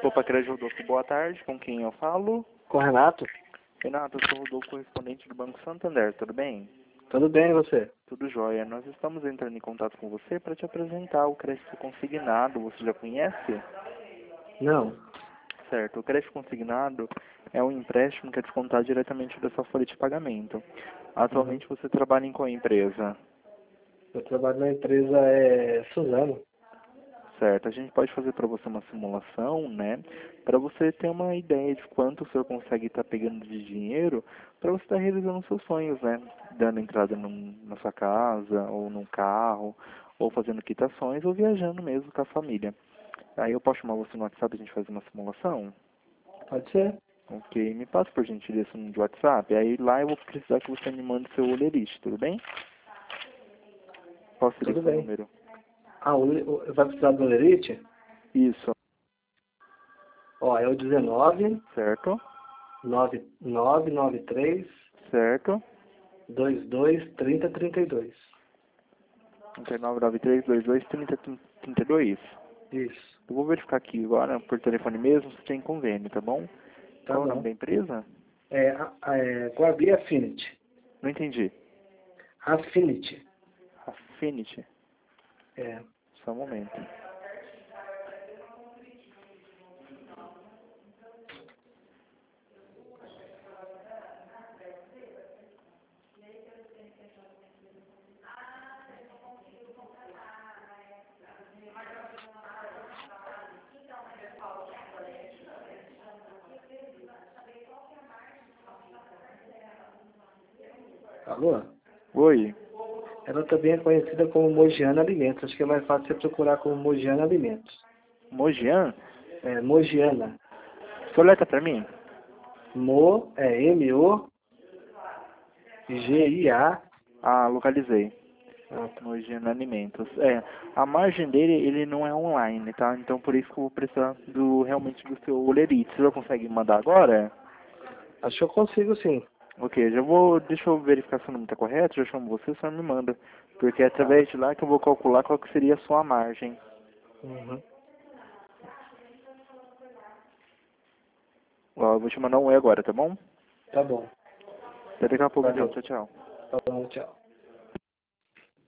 Copa Crédito Rodolfo, boa tarde. Com quem eu falo? Com o Renato? Renato, eu sou o Rodolfo, correspondente do Banco Santander, tudo bem? Tudo bem, e você? Tudo jóia. Nós estamos entrando em contato com você para te apresentar o crédito consignado. Você já conhece? Não. Certo. O crédito consignado é um empréstimo que é descontado diretamente da sua folha de pagamento. Atualmente você trabalha em qual empresa? Eu trabalho na empresa Suzano. Certo. A gente pode fazer para você uma simulação, né? Para você ter uma ideia de quanto o senhor consegue estar pegando de dinheiro para você estar realizando os seus sonhos, né? Dando entrada na sua casa, ou num carro, ou fazendo quitações, ou viajando mesmo com a família. Aí eu posso chamar você no WhatsApp e a gente faz uma simulação? Pode ser? Ok, me passa por gentileza o número de WhatsApp. Aí lá eu vou precisar que você me mande seu olerite, tudo bem? Qual seria o Tudo seu bem. número? Vai precisar do Lerite? Isso, Ó, é o 19 certo? 9993 Certo? 22 30 32. 3993223032. Isso. Eu vou verificar aqui agora por telefone mesmo se tem convênio, tá bom? Tá Qual é o nome bom. da empresa? Guardi Affinity. Não entendi. Affinity. Affinity. É. Só um momento. Alô? Oi. Ela também é conhecida como Mogiana Alimentos. Acho que é mais fácil você procurar como Mogiana Alimentos. Mogian? É, Mogiana. Soleta pra mim? Mogia. Ah, localizei. Ah, tá. Mogian Alimentos. A margem dele, ele não é online, tá? Então por isso que eu vou precisar realmente do seu olerite. Você já consegue mandar agora? Acho que eu consigo sim. Ok, deixa eu verificar se o número está correto, já chamo você, só me manda. Porque é Tá. através de lá que eu vou calcular qual que seria a sua margem. Uhum. Ó, eu vou te mandar um E agora, tá bom? Tá bom. Até daqui a pouco Vai então, lá. tchau, tchau. Tá bom, tchau.